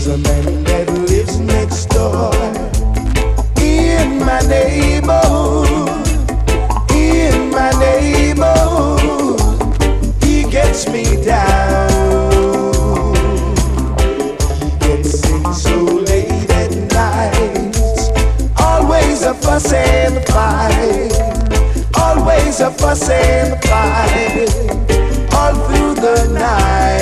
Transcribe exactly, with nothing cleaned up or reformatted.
a man that lives next door in my neighborhood, in my neighborhood. He gets me down. He gets in so late at night. Always a fuss and a fight. Always a fuss and a fight. All through the night.